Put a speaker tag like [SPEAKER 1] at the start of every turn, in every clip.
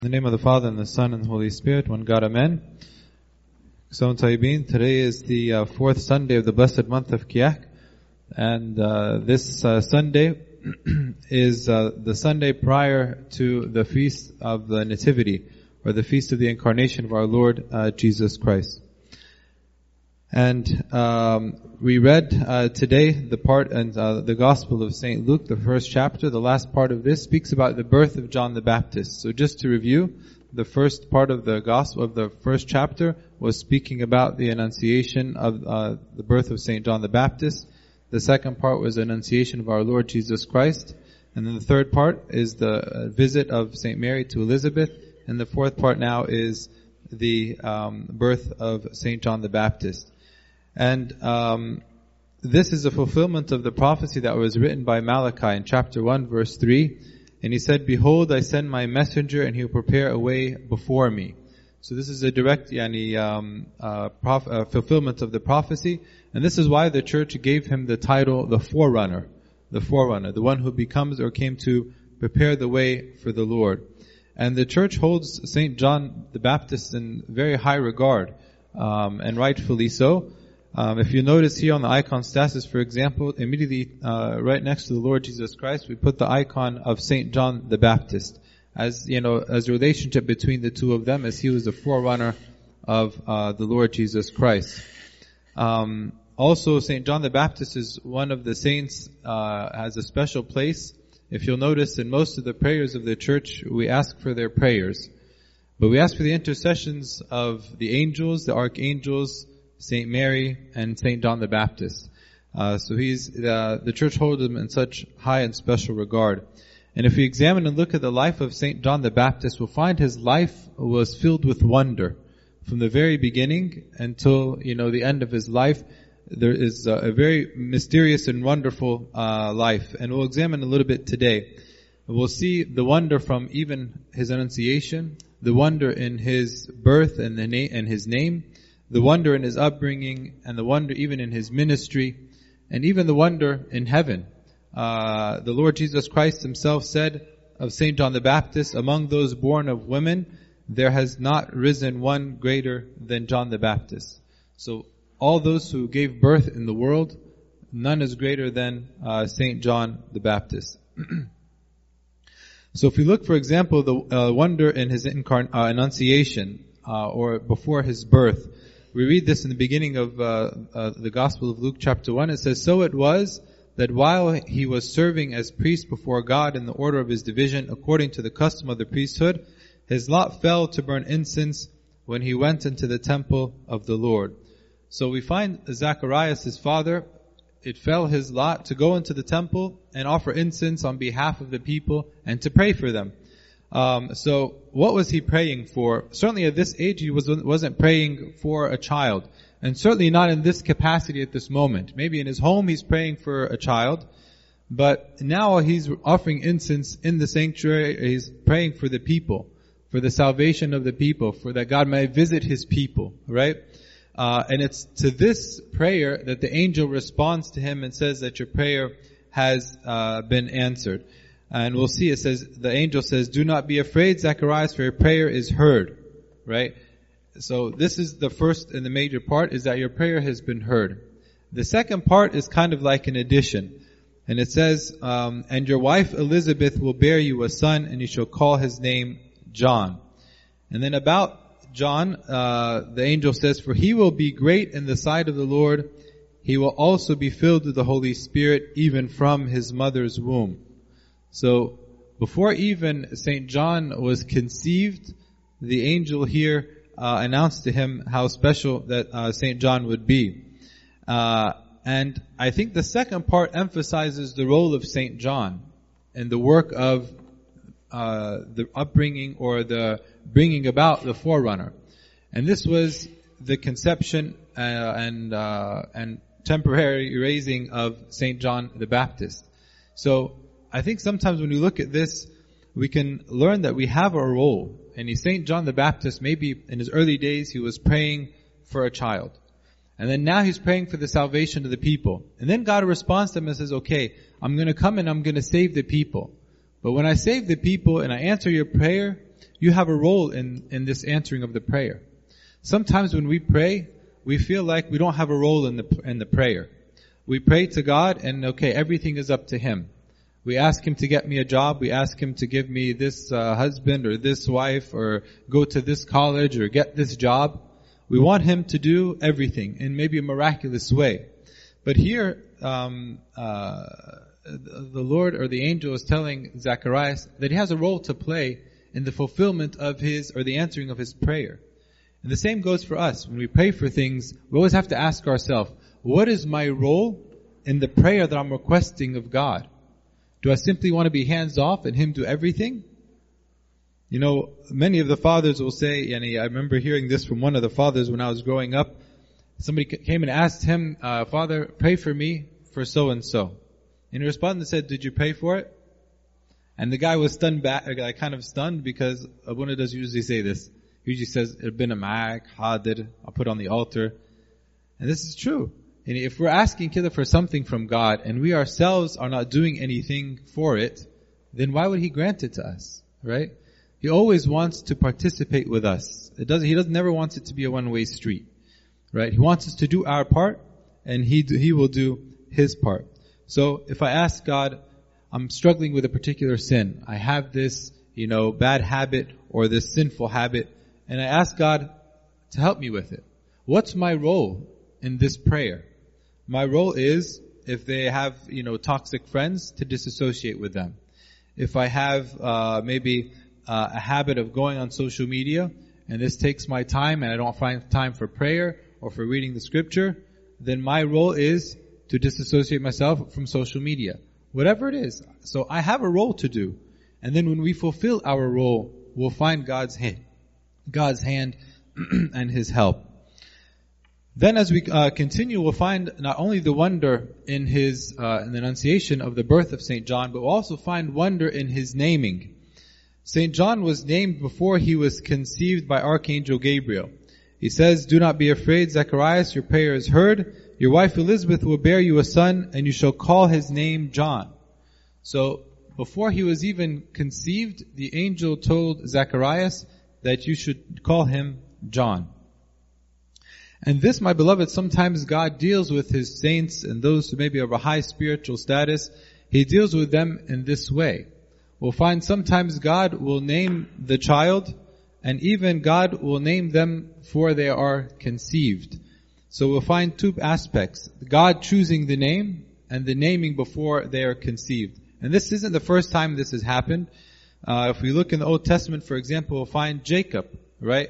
[SPEAKER 1] In the name of the Father, and the Son, and the Holy Spirit, one God, Amen. So, today is the fourth Sunday of the blessed month of Kiyak, and this Sunday is the Sunday prior to the Feast of the Nativity, or the Feast of the Incarnation of our Lord Jesus Christ. And we read today the part in the Gospel of St. Luke, the first chapter. The last part of this speaks about the birth of John the Baptist. So just to review, the first part of the Gospel of the first chapter was speaking about the Annunciation of the birth of St. John the Baptist. The second part was the Annunciation of our Lord Jesus Christ. And then the third part is the visit of St. Mary to Elizabeth. And the fourth part now is the birth of St. John the Baptist. And this is a fulfillment of the prophecy that was written by Malachi in chapter 1 verse 3. And he said, "Behold, I send my messenger, and he will prepare a way before me." So this is a direct fulfillment of the prophecy. And this is why the church gave him the title, the forerunner, the one who becomes or came to prepare the way for the Lord. And the church holds St. John the Baptist in very high regard, and rightfully so. If you notice here on the iconstasis, for example, immediately right next to the Lord Jesus Christ, we put the icon of St. John the Baptist, as a relationship between the two of them, as he was the forerunner of the Lord Jesus Christ. Also, St. John the Baptist is one of the saints, has a special place. If you'll notice, in most of the prayers of the church, we ask for their prayers, but we ask for the intercessions of the angels, the archangels, St. Mary, and St. John the Baptist. So the church holds him in such high and special regard. And if we examine and look at the life of St. John the Baptist, we'll find his life was filled with wonder. From the very beginning until, the end of his life, there is a very mysterious and wonderful life. And we'll examine a little bit today. We'll see the wonder from even his Annunciation, the wonder in his birth and his name, the wonder in his upbringing, and the wonder even in his ministry, and even the wonder in heaven. The Lord Jesus Christ himself said of St. John the Baptist, "Among those born of women, there has not risen one greater than John the Baptist." So all those who gave birth in the world, none is greater than St. John the Baptist. So if we look, for example, the wonder in his Annunciation, or before his birth, we read this in the beginning of the Gospel of Luke chapter 1. It says, "So it was that while he was serving as priest before God in the order of his division, according to the custom of the priesthood, his lot fell to burn incense when he went into the temple of the Lord." So we find Zacharias, his father, it fell his lot to go into the temple and offer incense on behalf of the people and to pray for them. So what was he praying for? Certainly at this age he wasn't praying for a child, and certainly not in this capacity at this moment. Maybe in his home he's praying for a child, but now he's offering incense in the sanctuary. He's praying for the people, for the salvation of the people, for that God may visit his people, right? And it's to this prayer that the angel responds to him and says that your prayer has been answered. And we'll see, the angel says, "Do not be afraid, Zacharias, for your prayer is heard." Right? So this is the first and the major part, is that your prayer has been heard. The second part is kind of like an addition. And it says, "And your wife Elizabeth will bear you a son, and you shall call his name John." And then about John, the angel says, "For he will be great in the sight of the Lord. He will also be filled with the Holy Spirit, even from his mother's womb." So, before even St. John was conceived, the angel here announced to him how special that St. John would be. And I think the second part emphasizes the role of St. John and the work of the upbringing or the bringing about the forerunner. And this was the conception and temporary raising of St. John the Baptist. So, I think sometimes when we look at this, we can learn that we have a role. And St. John the Baptist, maybe in his early days, he was praying for a child. And then now he's praying for the salvation of the people. And then God responds to him and says, "Okay, I'm going to come and I'm going to save the people. But when I save the people and I answer your prayer, you have a role in this answering of the prayer. Sometimes when we pray, we feel like we don't have a role in the prayer. We pray to God and okay, everything is up to Him. We ask Him to get me a job, we ask Him to give me this husband or this wife or go to this college or get this job. We want Him to do everything in maybe a miraculous way. But here, the Lord or the angel is telling Zacharias that he has a role to play in the fulfillment of the answering of his prayer. And the same goes for us. When we pray for things, we always have to ask ourselves, what is my role in the prayer that I'm requesting of God? Do I simply want to be hands off and Him do everything? You know, many of the fathers will say, and I remember hearing this from one of the fathers when I was growing up. Somebody came and asked him, Father, pray for me for so and so. And he responded and said, did you pray for it? And the guy was stunned back, kind of stunned, because Abuna does usually say this. He usually says, Ibn Ma'ak, Hadir, I'll put on the altar. And this is true. And if we're asking Kida for something from God, and we ourselves are not doing anything for it, then why would He grant it to us? Right? He always wants to participate with us. He never wants it to be a one-way street. Right? He wants us to do our part, and He will do His part. So if I ask God, I'm struggling with a particular sin, I have this, bad habit or this sinful habit, and I ask God to help me with it. What's my role in this prayer? My role is, if they have, toxic friends, to disassociate with them. If I have maybe a habit of going on social media, and this takes my time and I don't find time for prayer or for reading the scripture, then my role is to disassociate myself from social media. Whatever it is. So I have a role to do. And then when we fulfill our role, we'll find God's hand and His help. Then as we continue, we'll find not only the wonder in his in the Annunciation of the birth of St. John, but we'll also find wonder in his naming. St. John was named before he was conceived by Archangel Gabriel. He says, do not be afraid, Zacharias, your prayer is heard. Your wife Elizabeth will bear you a son, and you shall call his name John. So, before he was even conceived, the angel told Zacharias that you should call him John. And this, my beloved, sometimes God deals with His saints and those who maybe have a high spiritual status. He deals with them in this way. We'll find sometimes God will name the child, and even God will name them before they are conceived. So we'll find two aspects. God choosing the name, and the naming before they are conceived. And this isn't the first time this has happened. If we look in the Old Testament, for example, we'll find Jacob, right?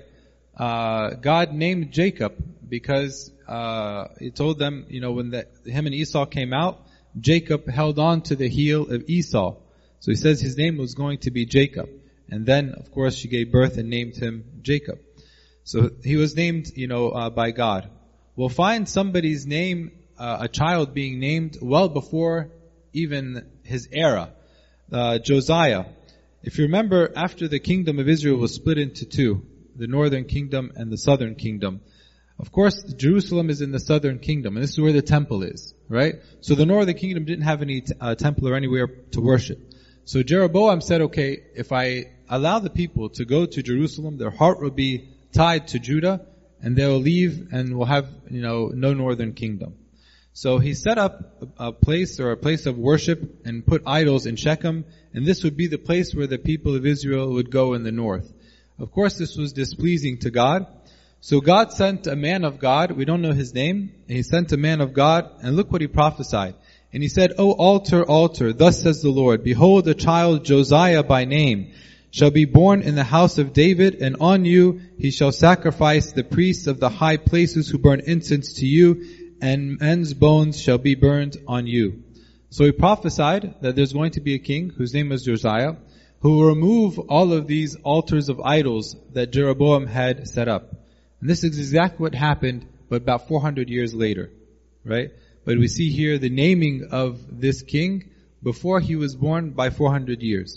[SPEAKER 1] God named Jacob because He told them, when him and Esau came out, Jacob held on to the heel of Esau. So He says his name was going to be Jacob. And then, of course, she gave birth and named him Jacob. So he was named, by God. We'll find somebody's name, a child being named well before even his era. Josiah. If you remember, after the kingdom of Israel was split into two, the northern kingdom and the southern kingdom. Of course, Jerusalem is in the southern kingdom, and this is where the temple is, right? So the northern kingdom didn't have any temple or anywhere to worship. So Jeroboam said, okay, if I allow the people to go to Jerusalem, their heart will be tied to Judah, and they'll leave and we'll have, no northern kingdom. So he set up a place of worship and put idols in Shechem, and this would be the place where the people of Israel would go in the north. Of course, this was displeasing to God. So God sent a man of God, we don't know his name, and He sent a man of God, and look what he prophesied. And he said, O altar, altar, thus says the Lord, behold, a child, Josiah by name, shall be born in the house of David, and on you he shall sacrifice the priests of the high places who burn incense to you, and men's bones shall be burned on you. So he prophesied that there's going to be a king whose name is Josiah, who will remove all of these altars of idols that Jeroboam had set up. And this is exactly what happened, but about 400 years later, right? But we see here the naming of this king before he was born by 400 years.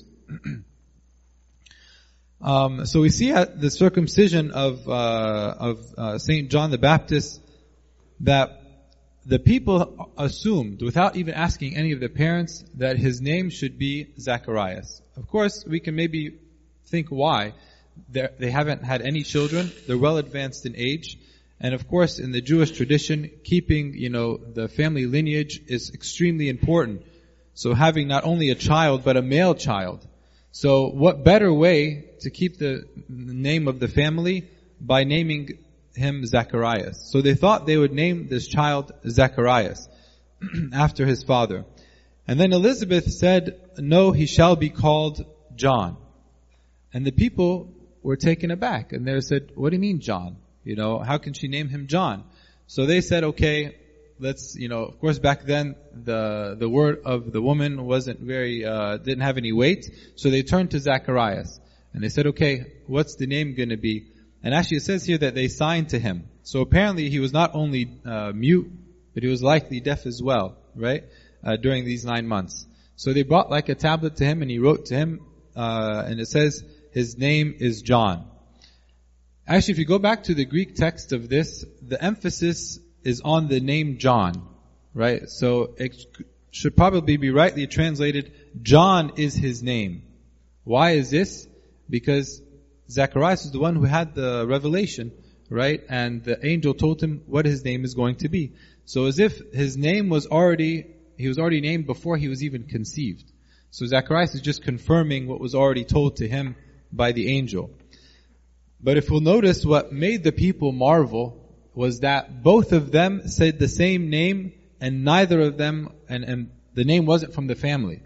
[SPEAKER 1] So we see at the circumcision of Saint John the Baptist that the people assumed, without even asking any of the parents, that his name should be Zacharias. Of course, we can maybe think why. They haven't had any children. They're well advanced in age. And of course, in the Jewish tradition, keeping, the family lineage is extremely important. So having not only a child, but a male child. So what better way to keep the name of the family by naming him Zacharias. So they thought they would name this child Zacharias after his father. And then Elizabeth said, no, he shall be called John. And the people were taken aback. And they said, what do you mean John? How can she name him John? So they said, okay, let's, of course back then the word of the woman wasn't very, didn't have any weight. So they turned to Zacharias. And they said, okay, what's the name going to be? And actually it says here that they signed to him. So apparently he was not only mute, but he was likely deaf as well, right? During these 9 months. So they brought like a tablet to him and he wrote to him, and it says his name is John. Actually, if you go back to the Greek text of this, the emphasis is on the name John, right? So it should probably be rightly translated, John is his name. Why is this? Because Zacharias is the one who had the revelation, right? And the angel told him what his name is going to be. So as if his name was he was already named before he was even conceived. So Zacharias is just confirming what was already told to him by the angel. But if we'll notice, what made the people marvel was that both of them said the same name, and neither of them, and the name wasn't from the family.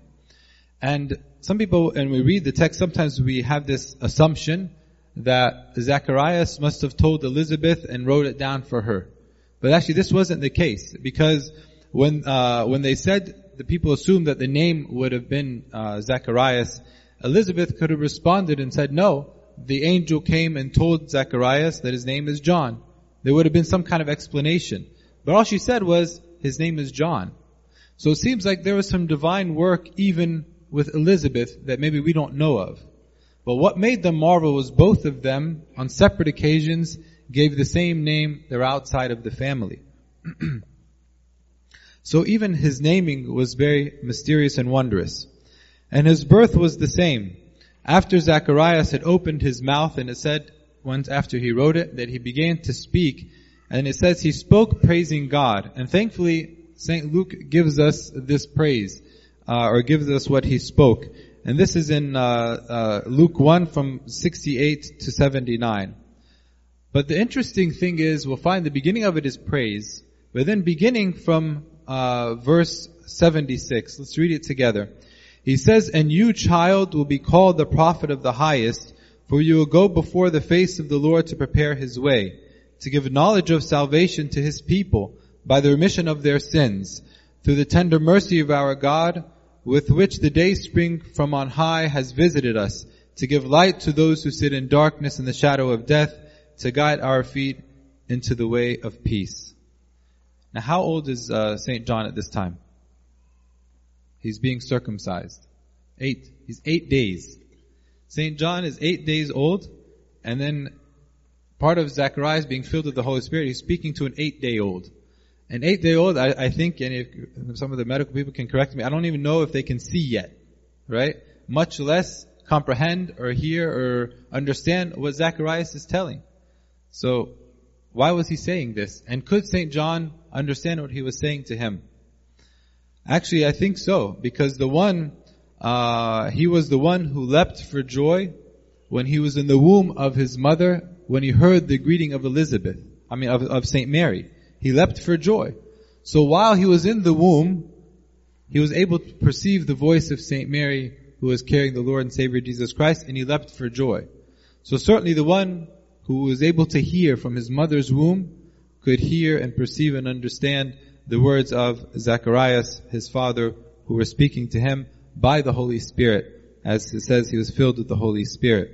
[SPEAKER 1] And some people, and we read the text, sometimes we have this assumption that Zacharias must have told Elizabeth and wrote it down for her. But actually this wasn't the case, because when they said, the people assumed that the name would have been Zacharias, Elizabeth could have responded and said, no, the angel came and told Zacharias that his name is John. There would have been some kind of explanation. But all she said was, his name is John. So it seems like there was some divine work even with Elizabeth that maybe we don't know of. But what made them marvel was both of them, on separate occasions, gave the same name. They're outside of the family. So even his naming was very mysterious and wondrous. And his birth was the same. After Zacharias had opened his mouth, and it said, once after he wrote it, that he began to speak. And it says he spoke praising God. And thankfully, St. Luke gives us this praise, or gives us what he spoke. And this is in Luke 1 from 68 to 79. But the interesting thing is, we'll find the beginning of it is praise, but then beginning from verse 76, let's read it together. He says, and you, child, will be called the prophet of the highest, for you will go before the face of the Lord to prepare his way, to give knowledge of salvation to his people by the remission of their sins, through the tender mercy of our God, with which the day spring from on high has visited us, to give light to those who sit in darkness and the shadow of death, to guide our feet into the way of peace. Now how old is St. John at this time? He's being circumcised. 8. He's 8 days. St. John is 8 days old, and then part of Zacharias being filled with the Holy Spirit, he's speaking to an 8-day-old. An 8-day-old, I think, and if some of the medical people can correct me, I don't even know if they can see yet, right? Much less comprehend or hear or understand what Zacharias is telling. So, why was he saying this? And could St. John understand what he was saying to him? Actually, I think so, because he was the one who leapt for joy when he was in the womb of his mother, when he heard the greeting of of St. Mary. He leapt for joy. So while he was in the womb, he was able to perceive the voice of St. Mary, who was carrying the Lord and Savior Jesus Christ, and he leapt for joy. So certainly the one who was able to hear from his mother's womb could hear and perceive and understand the words of Zacharias, his father, who were speaking to him by the Holy Spirit. As it says, he was filled with the Holy Spirit.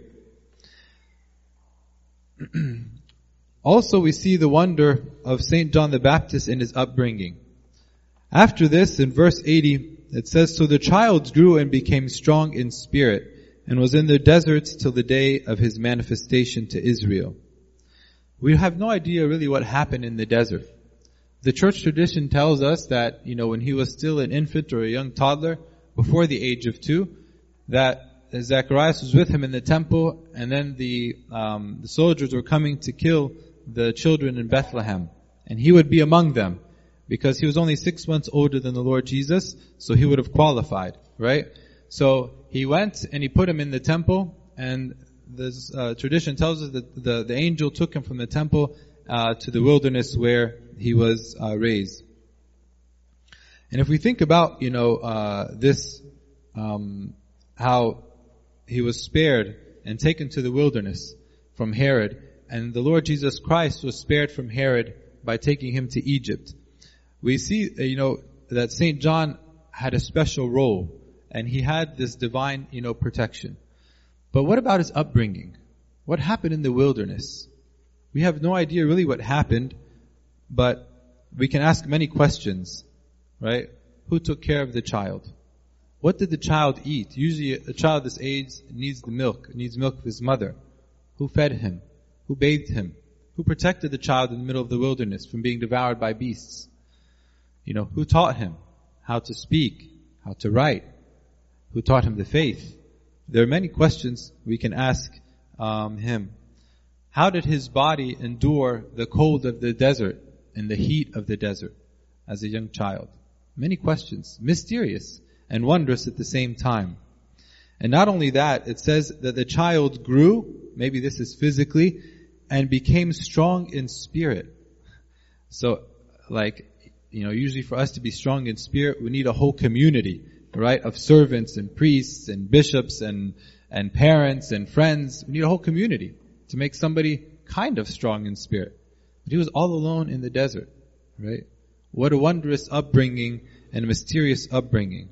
[SPEAKER 1] Also, we see the wonder of St. John the Baptist in his upbringing. After this, in verse 80, it says, so the child grew and became strong in spirit, and was in the deserts till the day of his manifestation to Israel. We have no idea really what happened in the desert. The church tradition tells us that, when he was still an infant or a young toddler, before the age of 2, that Zacharias was with him in the temple, and then the soldiers were coming to kill the children in Bethlehem. And he would be among them, because he was only 6 months older than the Lord Jesus, so he would have qualified, right? So he went and he put him in the temple, and this tradition tells us that the angel took him from the temple to the wilderness where he was raised. And if we think about, this, how he was spared and taken to the wilderness from Herod, and the Lord Jesus Christ was spared from Herod by taking him to Egypt. We see, that St. John had a special role, and he had this divine, protection. But what about his upbringing? What happened in the wilderness? We have no idea really what happened, but we can ask many questions, right? Who took care of the child? What did the child eat? Usually a child this age needs milk of his mother. Who fed him? Who bathed him? Who protected the child in the middle of the wilderness from being devoured by beasts? Who taught him how to speak, how to write? Who taught him the faith? There are many questions we can ask him. How did his body endure the cold of the desert and the heat of the desert as a young child? Many questions, mysterious and wondrous at the same time. And not only that, it says that the child grew, maybe this is physically, and became strong in spirit. So, usually for us to be strong in spirit, we need a whole community, right, of servants and priests and bishops and parents and friends. We need a whole community to make somebody kind of strong in spirit. But he was all alone in the desert, right? What a wondrous upbringing and a mysterious upbringing.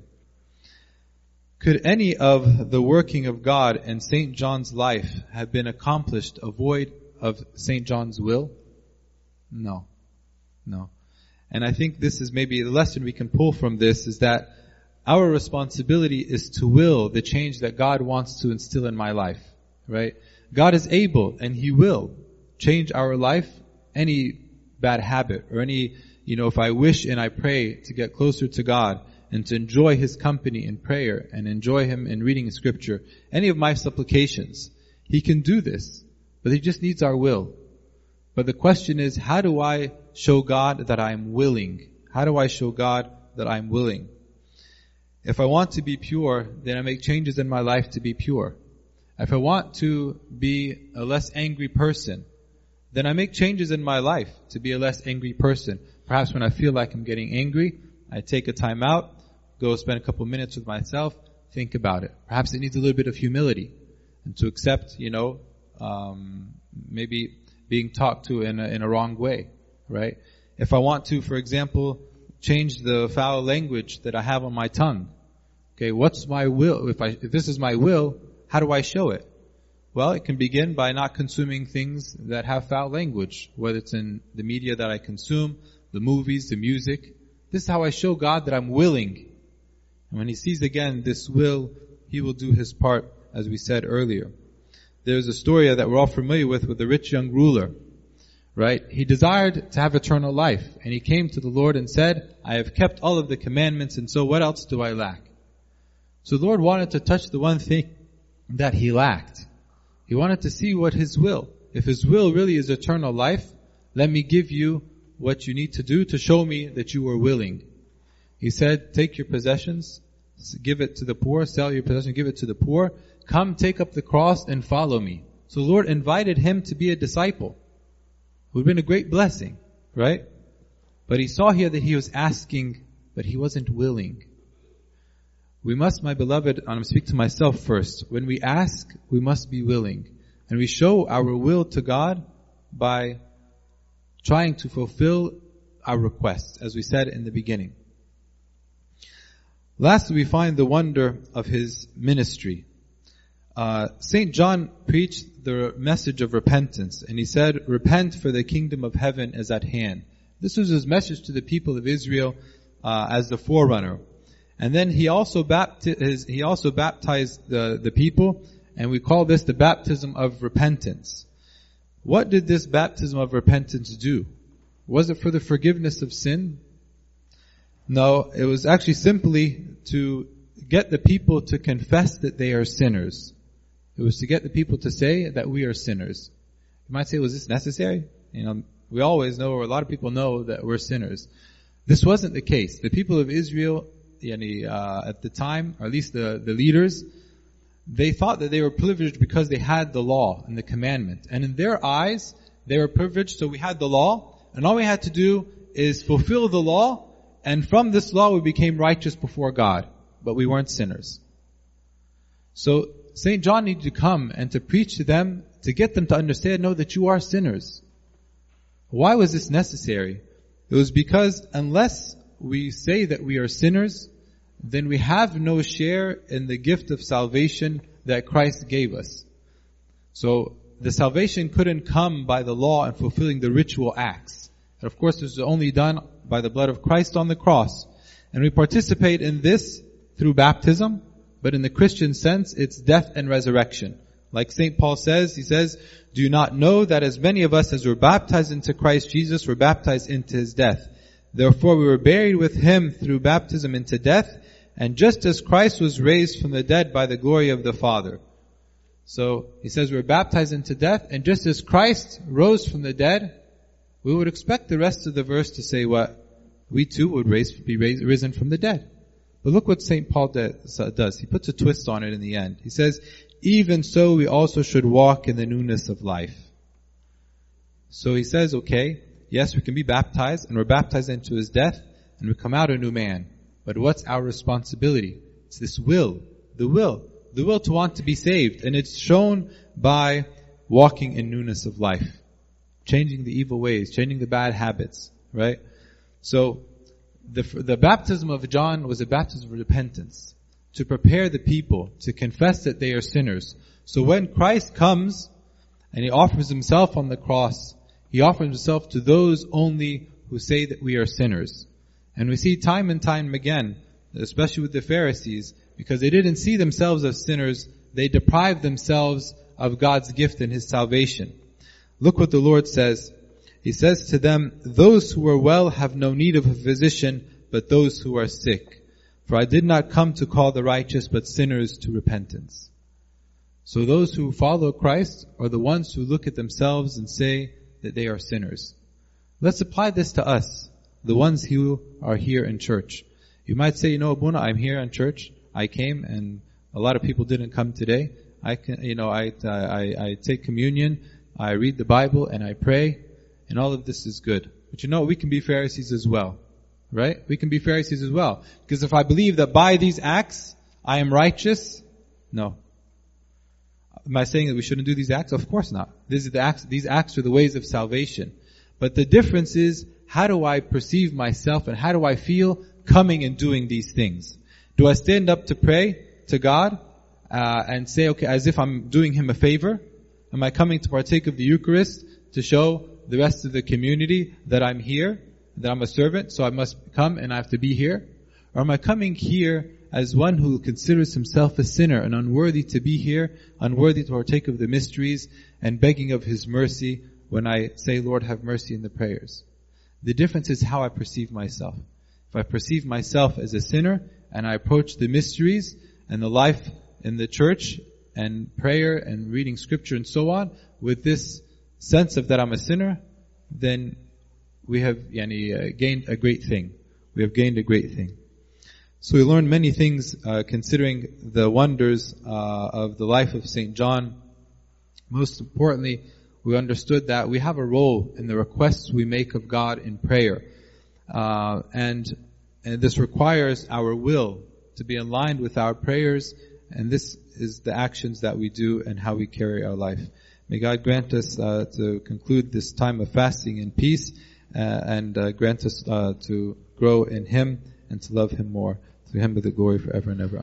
[SPEAKER 1] Could any of the working of God in St. John's life have been accomplished avoid of St. John's will? No. And I think this is maybe the lesson we can pull from this, is that our responsibility is to will the change that God wants to instill in my life, right? God is able, and He will change our life, any bad habit or any, if I wish and I pray to get closer to God and to enjoy His company in prayer and enjoy Him in reading Scripture, any of my supplications, He can do this, but He just needs our will. But the question is, how do I show God that I'm willing? How do I show God that I'm willing? If I want to be pure, then I make changes in my life to be pure. If I want to be a less angry person, then I make changes in my life to be a less angry person. Perhaps when I feel like I'm getting angry, I take a time out, go spend a couple minutes with myself, think about it. Perhaps it needs a little bit of humility and to accept, maybe being talked to in a wrong way, right? If I want to, for example, change the foul language that I have on my tongue, okay, what's my will? If this is my will, how do I show it? Well, it can begin by not consuming things that have foul language, whether it's in the media that I consume, the movies, the music. This is how I show God that I'm willing. And when He sees again this will, He will do His part, as we said earlier. There's a story that we're all familiar with the rich young ruler, right? He desired to have eternal life, and he came to the Lord and said, I have kept all of the commandments, and so what else do I lack? So the Lord wanted to touch the one thing that he lacked. He wanted to see what His will. If His will really is eternal life, let me give you what you need to do to show me that you are willing. He said, take your possessions, give it to the poor, sell your possessions, give it to the poor, come take up the cross and follow me. So the Lord invited him to be a disciple. It would have been a great blessing, right? But he saw here that he was asking, but he wasn't willing. We must, my beloved, and I'm speaking to myself first, when we ask, we must be willing. And we show our will to God by trying to fulfill our requests, as we said in the beginning. Lastly, we find the wonder of his ministry. St. John preached the message of repentance, and he said, repent, for the kingdom of heaven is at hand. This was his message to the people of Israel as the forerunner. And then he also baptized the people, and we call this the baptism of repentance. What did this baptism of repentance do? Was it for the forgiveness of sin? No, it was actually simply to get the people to confess that they are sinners. It was to get the people to say that we are sinners. You might say, was this necessary? We always know, or a lot of people know, that we're sinners. This wasn't the case. The people of Israel, at the time, or at least the leaders, they thought that they were privileged because they had the law and the commandment. And in their eyes, they were privileged, so we had the law, and all we had to do is fulfill the law, and from this law we became righteous before God. But we weren't sinners. So St. John needed to come and to preach to them, to get them to understand, know that you are sinners. Why was this necessary? It was because unless we say that we are sinners, then we have no share in the gift of salvation that Christ gave us. So the salvation couldn't come by the law and fulfilling the ritual acts. And of course, this is only done by the blood of Christ on the cross. And we participate in this through baptism, but in the Christian sense, it's death and resurrection. Like St. Paul says, he says, do you not know that as many of us as were baptized into Christ Jesus were baptized into His death? Therefore we were buried with Him through baptism into death, and just as Christ was raised from the dead by the glory of the Father. So he says we're baptized into death, and just as Christ rose from the dead, we would expect the rest of the verse to say what? We too would be risen from the dead. But look what St. Paul does. He puts a twist on it in the end. He says, even so we also should walk in the newness of life. So he says, okay, yes, we can be baptized, and we're baptized into His death, and we come out a new man. But what's our responsibility? It's this will. The will to want to be saved. And it's shown by walking in newness of life. Changing the evil ways, changing the bad habits, right? So, the baptism of John was a baptism of repentance. To prepare the people, to confess that they are sinners. So when Christ comes, and He offers Himself on the cross, He offers Himself to those only who say that we are sinners. And we see time and time again, especially with the Pharisees, because they didn't see themselves as sinners, they deprived themselves of God's gift and His salvation. Look what the Lord says. He says to them, those who are well have no need of a physician, but those who are sick. For I did not come to call the righteous, but sinners to repentance. So those who follow Christ are the ones who look at themselves and say that they are sinners. Let's apply this to us, the ones who are here in church. You might say, Abuna, I'm here in church. I came and a lot of people didn't come today. I take communion, I read the Bible and I pray, and all of this is good. But we can be Pharisees as well. Right? We can be Pharisees as well. Because if I believe that by these acts, I am righteous, no. Am I saying that we shouldn't do these acts? Of course not. These acts are the ways of salvation. But the difference is, how do I perceive myself and how do I feel coming and doing these things? Do I stand up to pray to God and say, okay, as if I'm doing Him a favor? Am I coming to partake of the Eucharist to show the rest of the community that I'm here, that I'm a servant, so I must come and I have to be here? Or am I coming here as one who considers himself a sinner and unworthy to be here, unworthy to partake of the mysteries, and begging of His mercy when I say, Lord, have mercy in the prayers? The difference is how I perceive myself. If I perceive myself as a sinner and I approach the mysteries and the life in the church and prayer and reading scripture and so on with this sense of that I'm a sinner, then we have gained a great thing. We have gained a great thing. So we learned many things considering the wonders of the life of St. John. Most importantly, we understood that we have a role in the requests we make of God in prayer. And this requires our will to be aligned with our prayers, and this is the actions that we do and how we carry our life. May God grant us to conclude this time of fasting in peace, and grant us to grow in Him and to love Him more. To Him be the glory forever and ever.